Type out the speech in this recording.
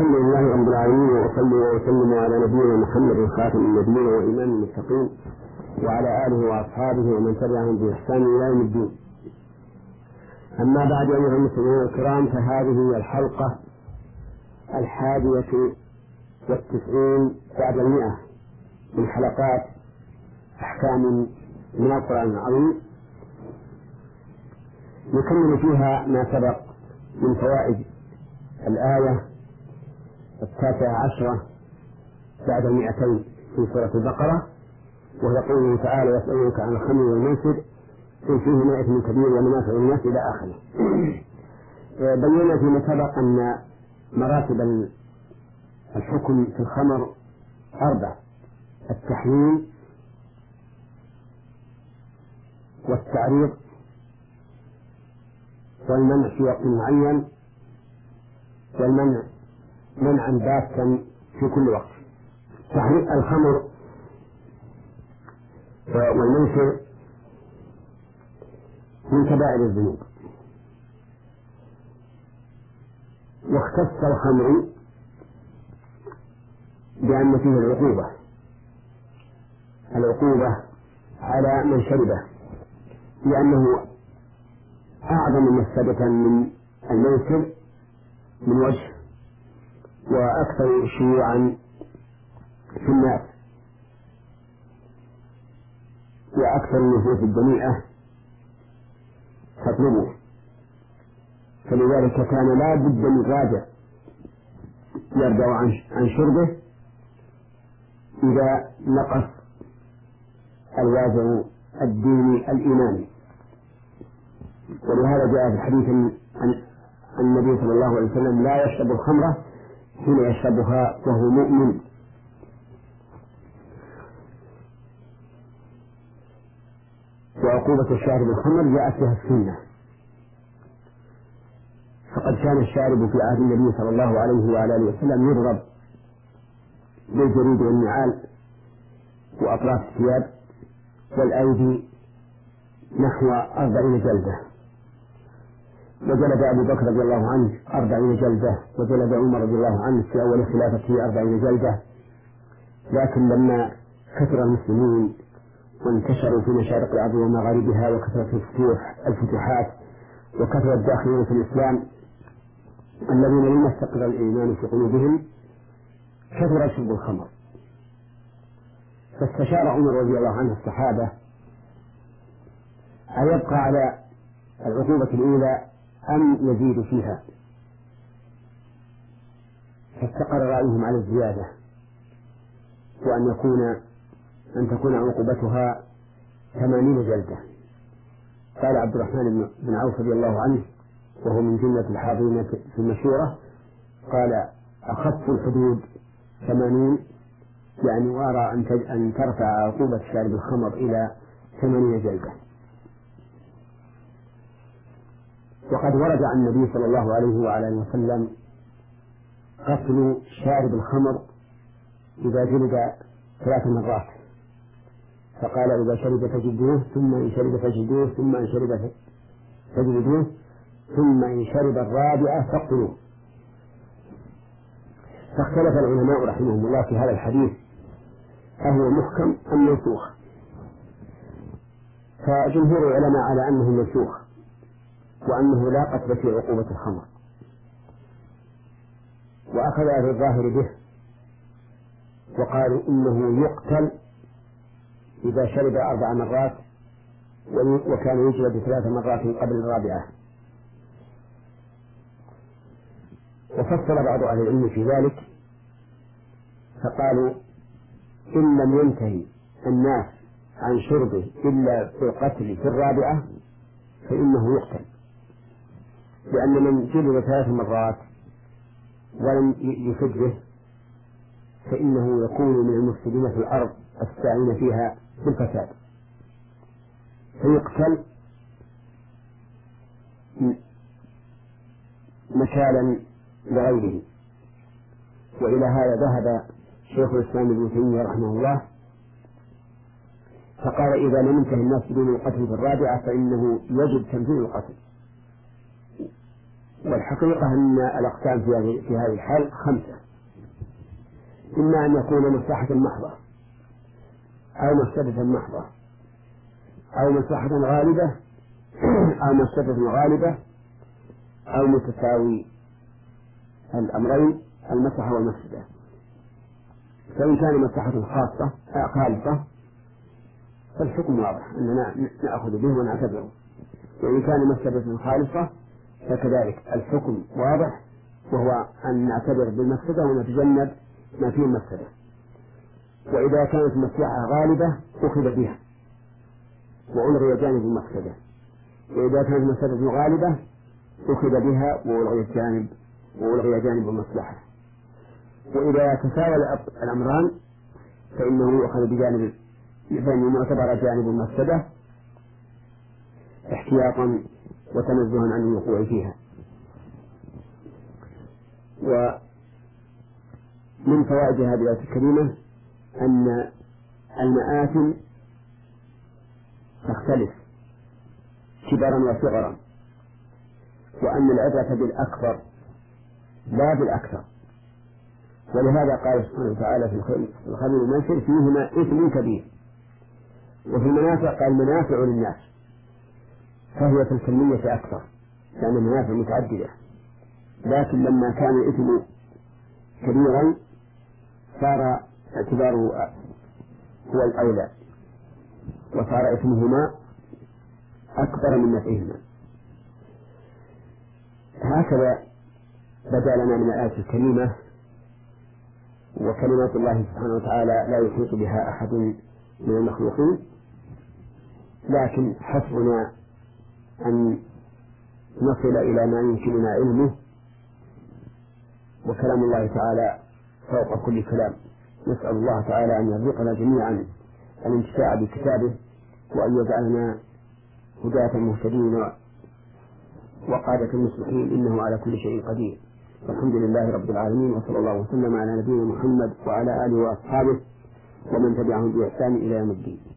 الحمد لله رب العالمين، وأصلي وأسلم على نبينا محمد خاتم النبيين وإمام المتقين وعلى آله وأصحابه ومن تبعهم بإحسان إلى يوم الدين. أما بعد، أيها المسلمون الكرام، فهذه هي الحلقة 91 بعد 100 من حلقات أحكام من القرآن العظيم، نكمل فيها ما سبق من فوائد الآية 19 بعد 200 في سورة البقرة، وهي قوله تعالى: يسألونك عن الخمر والميسر قل فيهما إثم كبير ومنافع للناس إلى آخره. بينا فيما سبق أن مراتب الحكم في الخمر 4: التحليل والتعريض والمنع في وقت معين والمنع منعا باتا في كل وقت. تحريم الخمر والميسر من كبائر الذنوب، واختص الخمر بأن فيه العقوبة على من شربه، لأنه أعظم مفسدة من الميسر من وجه، وأكثر شيوعا في الناس، وأكثر النفوس الدنيئة تطلبه، فلذلك كان لا بد من راجع يرجع عن شربه إذا نقص الواجب الديني الإيماني. ولهذا جاء في الحديث عن النبي صلى الله عليه وسلم: لا يشرب الخمر حين يشربها وهو مؤمن. وعقوبة الشارب الخمر جاءت بها السنة، فقد كان الشارب في عهد النبي صلى الله عليه وعلى آله وسلم يضرب بالجريد والنعال وأطراف الثياب والأيدي نحو 40 جلدة، وجلد أبو بكر رضي الله عنه 40 جلدة، وجلد عمر رضي الله عنه في أول خلافته 40 جلدة. لكن لما كثر المسلمين وانتشروا في مشارق الأرض ومغاربها، وكثرت الفتوحات، وكثر الداخلين في الإسلام الذين لم يستقر الإيمان في قلوبهم، كثر شرب الخمر. فاستشار عمر رضي الله عنه الصحابة أن يبقى على العقوبة الأولى أم يزيد فيها، فاستقر رأيهم على الزيادة، وأن تكون عقوبتها 80 جلدة. قال عبد الرحمن بن عوف رضي الله عنه، وهو من جملة الحاضرين في المشورة، قال: أخف الحدود 80، يعني وأرى أن ترفع عقوبة شارب الخمر إلى 80 جلدة. وقد ورد عن النبي صلى الله عليه وعلى آله وسلم قتل شارب الخمر إذا جلد 3 مرات، فقال: إذا شرب فجلدوه، ثم إن شرب فجلدوه، ثم إن شرب فجلدوه، ثم إن شرب الرابعة فاقتلوه. فاختلف العلماء رحمهم الله في هذا الحديث أهو محكم أم منسوخ، فجمهور العلماء على أنه منسوخ، وأنه لا قتل في عقوبة الخمر، وأخذ أهل الظاهر به وقالوا إنه يقتل إذا شرب 4 مرات وكان يجلد 3 مرات قبل الرابعة. وفصل بعض أهل العلم في ذلك فقالوا: إن لم ينتهي الناس عن شربه إلا بالقتل في الرابعة فإنه يقتل، لأن من جلد 3 مرات ولم يفد به فإنه يكون من المفسدين في الأرض الساعين فيها بالفساد، فيقتل مكالا لغيره. وإلى هذا ذهب شيخ الإسلام ابن تيمية رحمه الله، فقال: إذا لم ينتهي الناس بدون القتل في الرابعة فإنه يجب تنفيذ القتل، والحقيقة أن الأقسام في هذه الحال 5: إما أن يكون مصلحة محضة أو مفسدة محضة أو مصلحة غالبة أو مفسدة غالبة أو متساوي الأمرين المصلحة والمفسدة. فإن كان مصلحة خالصة فالحكم واضح أننا نأخذ به ونعتبره، وإن كان مفسدة خالصة فكذلك الحكم واضح، وهو أن نعتبر بالمفسدة ونتجنب ما فيه المفسدة. وإذا كانت مصلحة غالبة أخذ بها وألغي جانب المفسدة، وإذا كانت مفسدة غالبة أخذ بها وألغي جانب المصلحة. وإذا تساوى الأمران فإنه يؤخذ فإنه يعتبر جانب المفسدة احتياطا وتنزها عن الوقوع فيها. ومن فوائد هذه الآية الكريمة أن المآثم تختلف كبرا وصغرا، وأن العبرة بالأكبر لا بالأكثر. ولهذا قال سبحانه وتعالى في الخمر والميسر فيهما إثم كبير، وفي المنافع قال منافع للناس، فهي في الكمية أكثر لأن المنافع متعددة. لكن لما كان الإثم كبيرا صار اعتباره هو الأولى، وصار إثمهما أكبر من نفعهما. هكذا بدا لنا من الآية الكريمة. وكلمات الله سبحانه وتعالى لا يحيط بها أحد من المخلوقين، لكن حسبنا أن نصل إلى ما يمكننا علمه، وكلام الله تعالى فوق كل كلام. نسأل الله تعالى أن يرزقنا جميعا الانتفاع بكتابه، وأن يجعلنا هداة مهتدين وقادة المصلحين، إنه على كل شيء قدير. والحمد لله رب العالمين، وصلى الله وسلم على نبينا محمد وعلى آله وأصحابه ومن تبعهم بإحسان إلى يوم الدين.